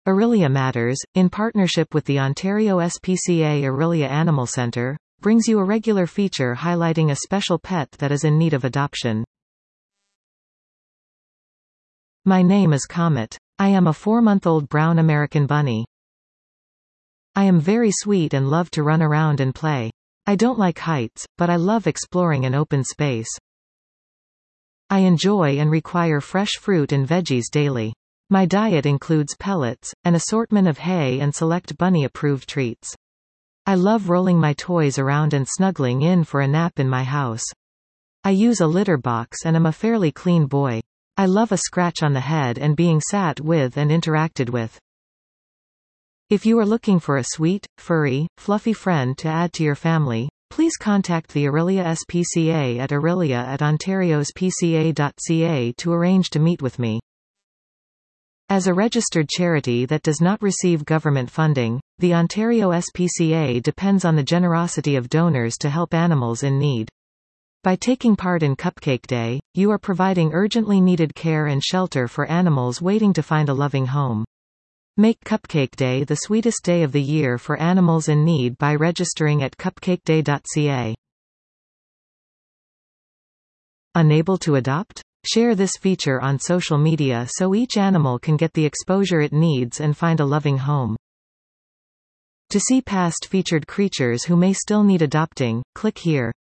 Aurelia Matters, in partnership with the Ontario SPCA Aurelia Animal Centre, brings you a regular feature highlighting a special pet that is in need of adoption. My name is Comet. I am a 4-month-old brown American bunny. I am very sweet and love to run around and play. I don't like heights, but I love exploring an open space. I enjoy and require fresh fruit and veggies daily. My diet includes pellets, an assortment of hay and select bunny-approved treats. I love rolling my toys around and snuggling in for a nap in my house. I use a litter box and am a fairly clean boy. I love a scratch on the head and being sat with and interacted with. If you are looking for a sweet, furry, fluffy friend to add to your family, please contact the Aurelia SPCA at aurelia@ontariospca.ca to arrange to meet with me. As a registered charity that does not receive government funding, the Ontario SPCA depends on the generosity of donors to help animals in need. By taking part in Cupcake Day, you are providing urgently needed care and shelter for animals waiting to find a loving home. Make Cupcake Day the sweetest day of the year for animals in need by registering at cupcakeday.ca. Unable to adopt? Share this feature on social media so each animal can get the exposure it needs and find a loving home. To see past featured creatures who may still need adopting, click here.